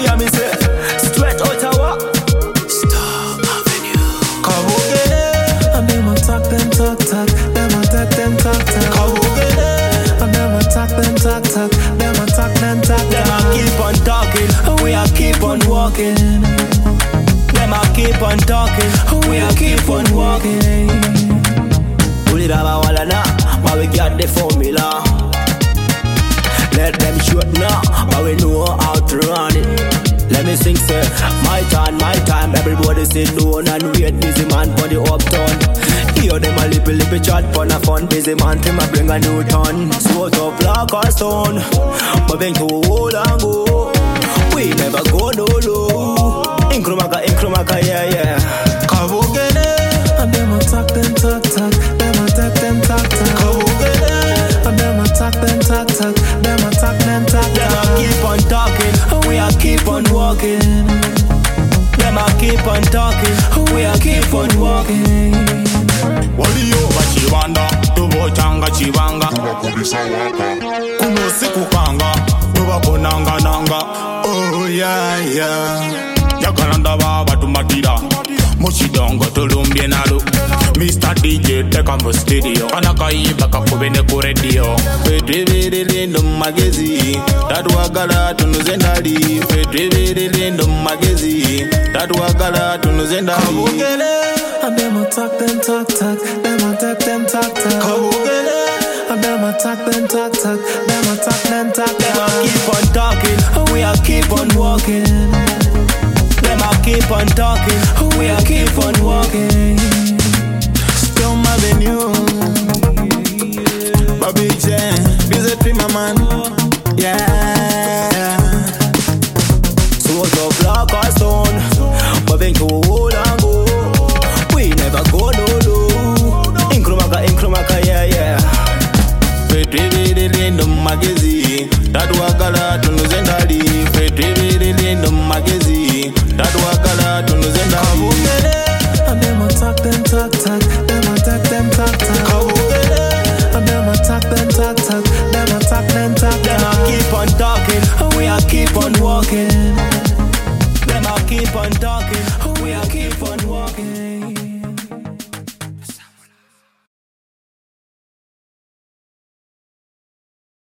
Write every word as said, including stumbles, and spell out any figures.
hear me say? Straight Ottawa. Star Avenue. Kawogene. And them attack, them talk, talk. Them attack, them talk, talk. Kawogene. And them attack, them talk, talk. Them attack, them talk, talk. Them a keep on talking, we a keep on walking. Them a keep on talking, we a keep on walking. Pull it up, walla na, but we got the formula. Let them shoot now, but we know how to run it. Let me sing, say, my time, my time. Everybody sit down and wait. Busy man for the uptown. Hear them a little, little chat for a fun. Busy man, him a bring a new ton. Sort of block or stone, but been too old and go. We never go no low. Inkrumaka, inkrumaka, yeah, yeah. Kawogene. And them attack, them talk, talk. Them attack, them talk, talk. Kawogene. And them attack, them talk, talk. Them attack, them talk, Them a talk. keep on talking, we a keep on walking. Them a keep on talking, we a keep on walking. Waliyo bachibanda, tubo changa chibanga. Kuno siku kanga, tuba konanga nanga. Oh yeah yeah. Yakalanda baba tumatira. Mochidongo tulumbye nalo. Mister D J take on the studio. Anakaiba kakubene ku radio. Fetwebere lindo magezi. Tatuwagala tunuzendali. Fetwebere lindo magezi. Tatuwagala tunuzendali. Kawogene. And them attack, them talk, talk. Them attack, them talk, talk. Kawogene. And them attack, them talk, talk. Them attack, them talk, Them a talk. keep on talking, we a keep on walking. Them a keep on talking, we a keep on walking. Storm Avenue. Bobby J, visit me, my man. Yeah. Sort of block or stone, but been too old and go. We never go no low. Inkrumaka, inkrumaka, yeah, yeah. Fetwebere lindo magezi. Tatuwagala tunuzendali.